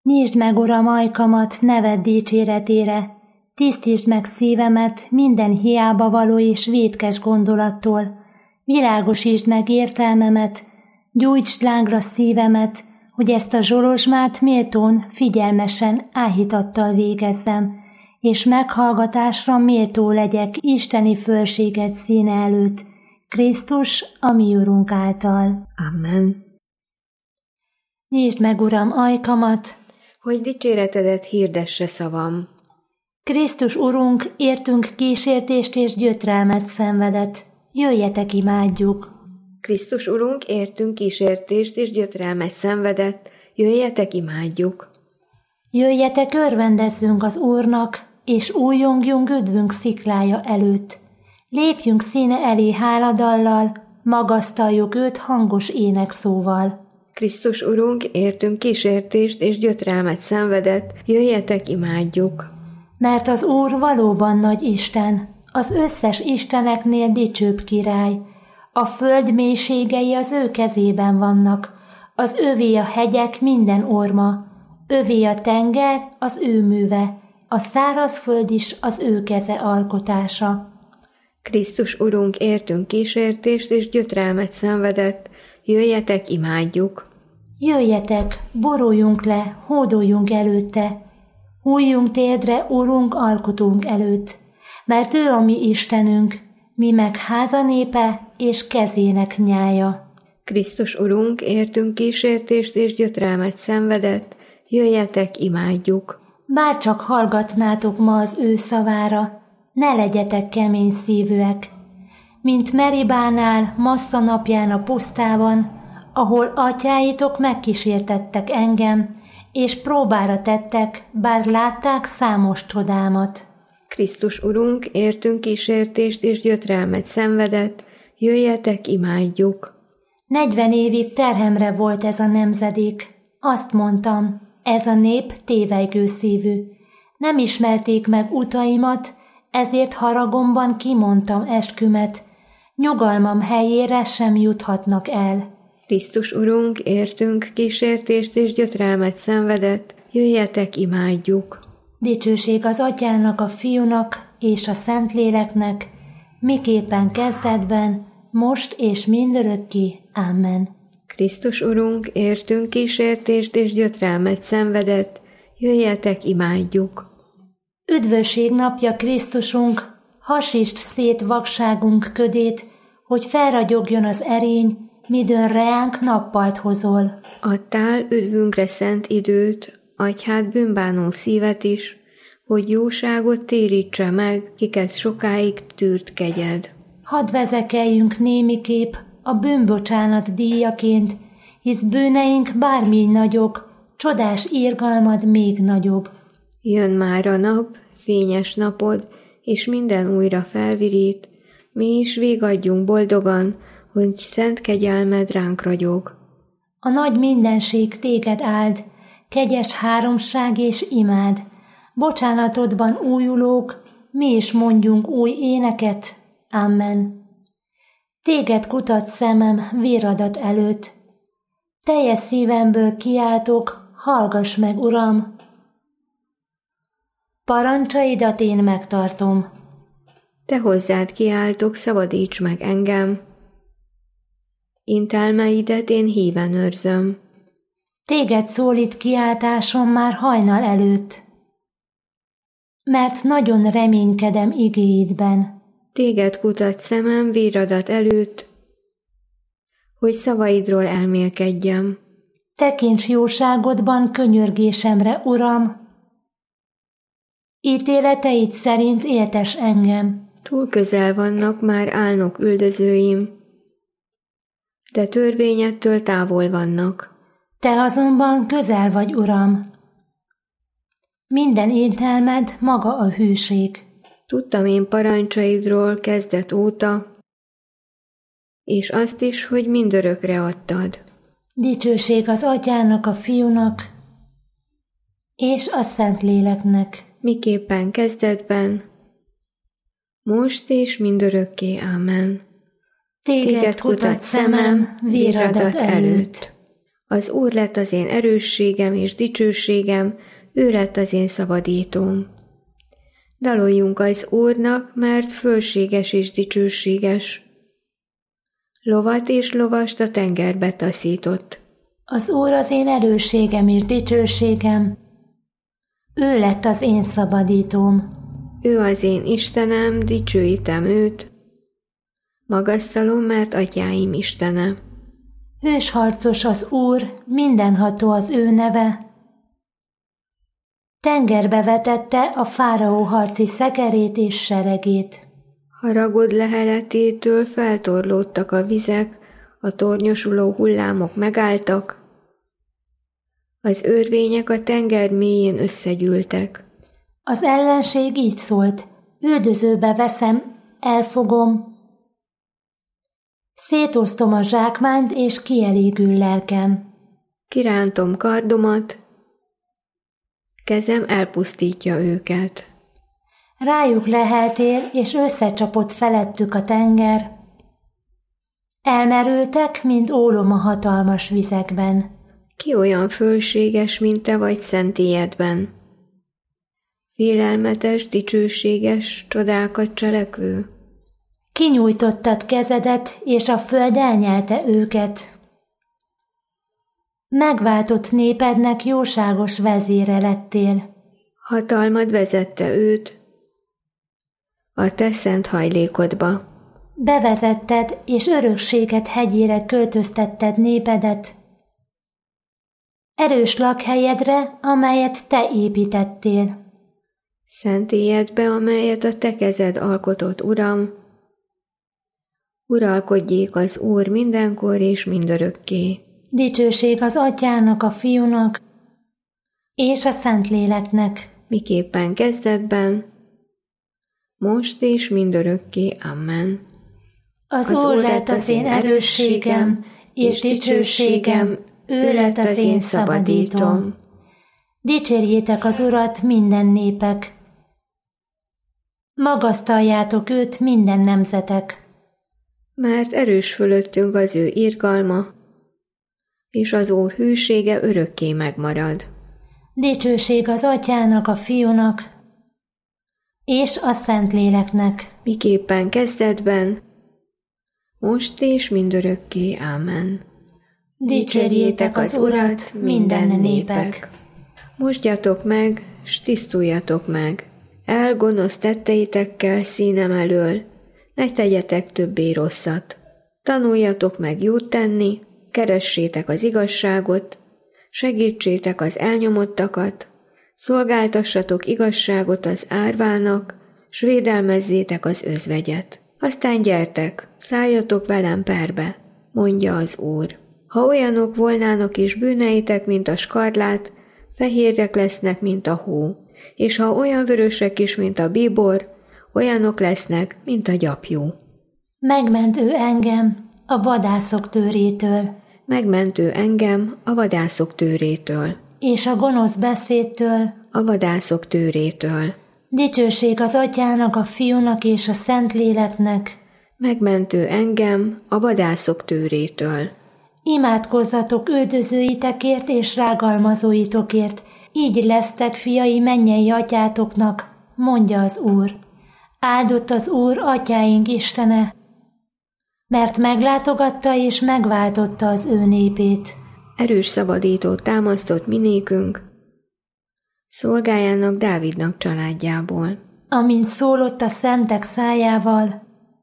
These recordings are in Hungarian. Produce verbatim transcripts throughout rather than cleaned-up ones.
Nyisd meg, Uram, ajkamat neved dicséretére, tisztítsd meg szívemet minden hiába való és vétkes gondolattól, világosítsd meg értelmemet, gyújtsd lángra szívemet, hogy ezt a zsolozsmát méltón, figyelmesen, áhítattal végezzem, és meghallgatásra méltó legyek isteni fölséged színe előtt, Krisztus, a mi Urunk által. Amen. Nyisd meg, Uram, ajkamat, hogy dicséretedet hirdesse szavam. Krisztus Urunk, értünk kísértést és gyötrelmet szenvedett. Jöjjetek, imádjuk! Krisztus Urunk, értünk kísértést és gyötrelmet szenvedett. Jöjjetek, imádjuk! Jöjjetek, örvendezzünk az Úrnak, és újjongjunk üdvünk sziklája előtt. Lépjünk színe elé háladallal, magasztaljuk őt hangos énekszóval. Krisztus Urunk, értünk kísértést és gyötrelmet szenvedett. Jöjjetek, imádjuk! Mert az Úr valóban nagy Isten, az összes isteneknél dicsőbb király. A föld mélységei az ő kezében vannak, az övé a hegyek minden orma, övé a tenger, az ő műve, a szárazföld is az ő keze alkotása. Krisztus Urunk, értünk kísértést és gyötrelmet szenvedett. Jöjjetek, imádjuk! Jöjjetek, boruljunk le, hódoljunk előtte, hújjunk térdre, Urunk, alkotunk előtt, mert ő a mi Istenünk, mi meg háza népe és kezének nyája. Krisztus Urunk, értünk kísértést és gyötrelmet szenvedett, jöjjetek, imádjuk! Bárcsak hallgatnátok ma az ő szavára, ne legyetek kemény szívűek, mint Meribánál, Massza napján a pusztában, ahol atyáitok megkísértettek engem, és próbára tettek, bár látták számos csodámat. Krisztus Urunk, értünk kísértést és gyötrelmet szenvedett, jöjjetek, imádjuk! Negyven évig terhemre volt ez a nemzedék. Azt mondtam, ez a nép tévejgő szívű. Nem ismerték meg utaimat, ezért haragomban kimondtam eskümet. Nyugalmam helyére sem juthatnak el. Krisztus Urunk, értünk kísértést és gyötrelmet szenvedett, jöjjetek, imádjuk! Dicsőség az Atyának, a Fiúnak és a Szentléleknek, miképpen kezdetben, most és mindörökké. Amen. Krisztus Urunk, értünk kísértést és gyötrelmet szenvedett, jöjjetek, imádjuk! Üdvösség napja, Krisztusunk, hasítsd szét vakságunk ködét, hogy felragyogjon az erény, midőn reánk nappalt hozol. Adtál üdvünkre szent időt, atyhád bűnbánó szívet is, hogy jóságot térítse meg, kiket sokáig tűrt kegyed. Hadd vezekeljünk némiképp a bűnbocsánat díjaként, hisz bűneink bármi nagyok, csodás irgalmad még nagyobb. Jön már a nap, fényes napod, és minden újra felvirít, mi is végadjunk boldogan, hogy szent kegyelmed ránk ragyog. A nagy mindenség téged áld, kegyes háromság és imád, bocsánatodban újulók, mi is mondjunk új éneket. Amen. Téged kutat szemem véradat előtt. Teljes szívemből kiáltok, hallgass meg, Uram! Parancsaidat én megtartom. Te hozzád kiáltok, szabadíts meg engem. Intelmeidet én híven őrzöm. Téged szólít kiáltásom már hajnal előtt, mert nagyon reménykedem igéidben. Téged kutat szemem víradat előtt, hogy szavaidról elmélkedjem. Tekints jóságodban könyörgésemre, Uram! Ítéleteid szerint éltes engem. Túl közel vannak már álnok üldözőim, de törvényettől távol vannak. Te azonban közel vagy, Uram. Minden értelmed maga a hűség. Tudtam én parancsaidról kezdet óta, és azt is, hogy mindörökre adtad. Dicsőség az Atyának, a Fiúnak és a Szentléleknek. Miképpen kezdetben, most és mindörökké. Amen. Téged kutat szemem víradat előtt. Az Úr lett az én erősségem és dicsőségem, ő lett az én szabadítóm. Daloljunk az Úrnak, mert fölséges és dicsőséges. Lovat és lovast a tengerbe taszított. Az Úr az én erősségem és dicsőségem, ő lett az én szabadítóm. Ő az én Istenem, dicsőítem őt. Magasztalom, mert atyáim Istene. Hősharcos az Úr, mindenható az ő neve. Tengerbe vetette a fáraó harci szekerét és seregét. Haragod leheletétől feltorlódtak a vizek, a tornyosuló hullámok megálltak, az örvények a tenger mélyén összegyűltek. Az ellenség így szólt, üldözőbe veszem, elfogom, szétosztom a zsákmányt és kielégül lelkem. Kirántom kardomat, kezem elpusztítja őket. Rájuk leheltél, és összecsapott felettük a tenger. Elmerültek, mint ólom a hatalmas vizekben. Ki olyan fölséges, mint te vagy szentélyedben? Félelmetes, dicsőséges, csodákat cselekvő. Kinyújtottad kezedet, és a föld elnyelte őket. Megváltott népednek jóságos vezére lettél. Hatalmad vezette őt a te szent hajlékodba. Bevezetted, és örökséget hegyére költöztetted népedet, erős lakhelyedre, amelyet te építettél. Szentélyedbe, amelyet a te kezed alkotott, Uram. Uralkodjék az Úr mindenkor és mindörökké. Dicsőség az Atyának, a Fiúnak és a Szentléleknek. Miképpen kezdetben, most és mindörökké. Amen. Az, az Úr lett az én erősségem és dicsőségem, ő lett az én szabadítóm. Dicsérjétek az Urat, minden népek! Magasztaljátok őt, minden nemzetek! Mert erős fölöttünk az ő irgalma, és az Úr hűsége örökké megmarad. Dicsőség az Atyának, a Fiúnak és a Szentléleknek. Miképpen kezdetben, most és mindörökké. Ámen. Dicsérjétek az Urat, minden népek! Mosdjatok meg, s tisztuljatok meg, el gonosz tetteitekkel színem elől, ne tegyetek többé rosszat. Tanuljatok meg jót tenni, keressétek az igazságot, segítsétek az elnyomottakat, szolgáltassatok igazságot az árvának, s védelmezzétek az özvegyet. Aztán gyertek, szálljatok velem perbe, mondja az Úr. Ha olyanok volnának is bűneitek, mint a skarlát, fehérek lesznek, mint a hó, és ha olyan vörösek is, mint a bíbor, olyanok lesznek, mint a gyapjú. Megment ő engem a vadászok tőrétől, Megment ő engem a vadászok tőrétől, és a gonosz beszédtől, a vadászok tőrétől. Dicsőség az Atyának, a Fiúnak és a Szentléleknek. Megment ő engem a vadászok tőrétől. Imádkozzatok üldözőitekért és rágalmazóitokért, így lesztek fiai mennyei atyátoknak, mondja az Úr. Áldott az Úr, atyáink Istene, mert meglátogatta és megváltotta az ő népét. Erős szabadítót támasztott minékünk, szolgájának Dávidnak családjából. Amint szólott a szentek szájával,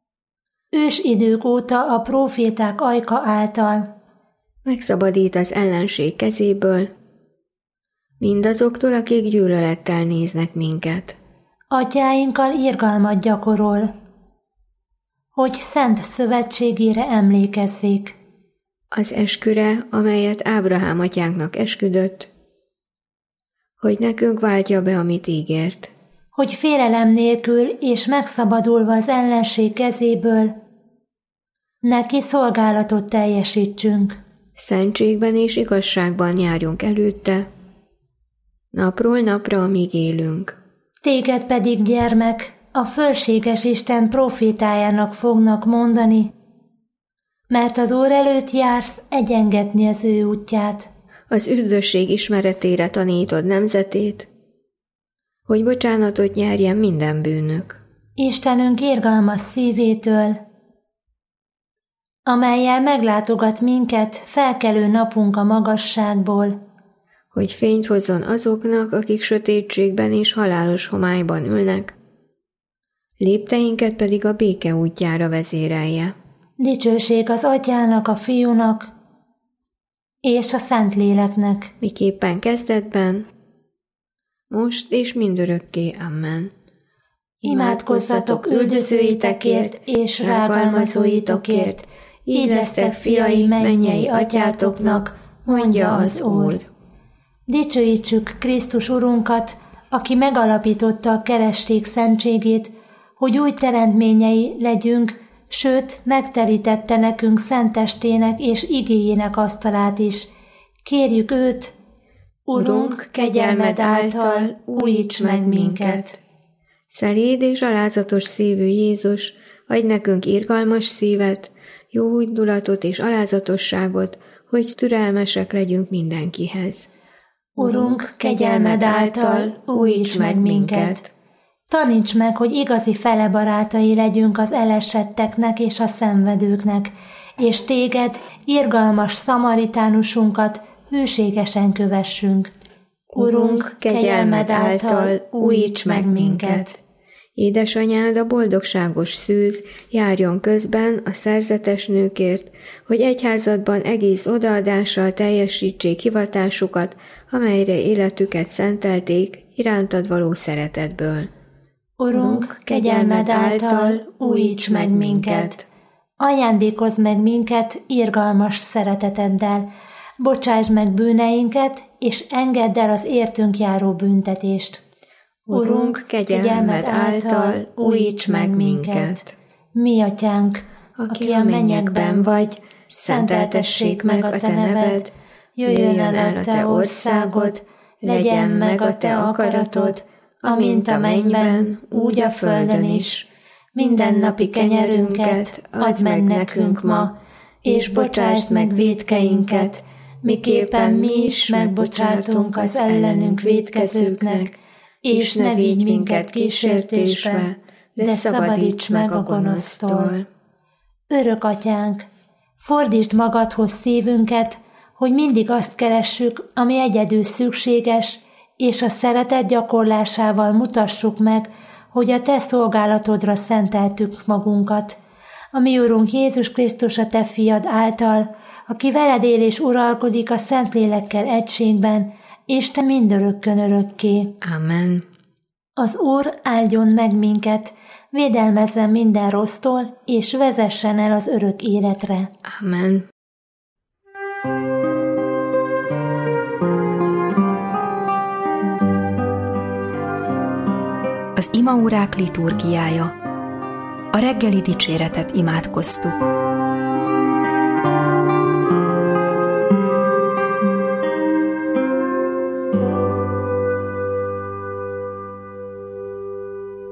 ős idők óta a próféták ajka által. Megszabadít az ellenség kezéből, mindazoktól, akik gyűlölettel néznek minket. Atyáinkkal irgalmat gyakorol, hogy szent szövetségére emlékezzék. Az esküre, amelyet Ábrahám atyánknak esküdött, hogy nekünk váltja be, amit ígért. Hogy félelem nélkül és megszabadulva az ellenség kezéből, neki szolgálatot teljesítsünk. Szentségben és igazságban járjunk előtte, napról napra, amíg élünk. Téged pedig, gyermek, a fölséges Isten profétájának fognak mondani, Mert az Úr előtt jársz egyengetni az ő útját. Az üdvösség ismeretére tanítod nemzetét, hogy bocsánatot nyerjen minden bűnök. Istenünk irgalmas szívétől, amellyel meglátogat minket felkelő napunk a magasságból, hogy fényt hozzon azoknak, akik sötétségben és halálos homályban ülnek, lépteinket pedig a béke útjára vezérelje. Dicsőség az Atyának, a Fiúnak és a Szentléleknek, miképpen kezdetben, most és mindörökké. Amen. Imádkozzatok üldözőitekért és rágalmazóitokért, így lesztek fiai mennyei atyátoknak, mondja az Úr. Dicsőítsük Krisztus Urunkat, aki megalapította a keresték szentségét, hogy úgy teremtményei legyünk, sőt, megterítette nekünk szentestének és igéjének asztalát is. Kérjük őt, Urunk, kegyelmed által újíts meg minket. Szelíd és alázatos szívű Jézus, adj nekünk irgalmas szívet, jó indulatot és alázatosságot, hogy türelmesek legyünk mindenkihez. Urunk, kegyelmed által újíts meg minket. Taníts meg, hogy igazi fele barátai legyünk az elesetteknek és a szenvedőknek, és téged, irgalmas szamaritánusunkat hűségesen kövessünk. Urunk, kegyelmed által újíts meg minket. Édesanyád, a boldogságos szűz, járjon közben a szerzetes nőkért, hogy egyházadban egész odaadással teljesítsék hivatásukat, amelyre életüket szentelték irántad való szeretetből. Urunk, kegyelmed által újíts meg minket. Ajándékozz meg minket irgalmas szereteteddel, bocsáss meg bűneinket, és engedd el az értünk járó büntetést. Urunk, kegyelmed által újíts meg minket. Mi atyánk, aki a mennyekben vagy, szenteltessék meg a te neved, jöjjön el a te országod, legyen meg a te akaratod, amint a mennyben, úgy a földön is. Mindennapi kenyerünket add meg nekünk ma, és bocsásd meg vétkeinket, miképpen mi is megbocsátunk az ellenünk vétkezőknek, és ne vigy minket kísértésbe, de szabadíts meg a gonosztól. Örök atyánk, fordítsd magadhoz szívünket, hogy mindig azt keressük, ami egyedül szükséges, és a szeretet gyakorlásával mutassuk meg, hogy a te szolgálatodra szenteltük magunkat. A mi Urunk Jézus Krisztus a te fiad által, aki veled él és uralkodik a Szentlélekkel egységben, és te mindörökkön örökké. Amen. Az Úr áldjon meg minket, védelmezzen minden rossztól, és vezessen el az örök életre. Amen. Az imaórák liturgiája. A reggeli dicséretet imádkoztuk.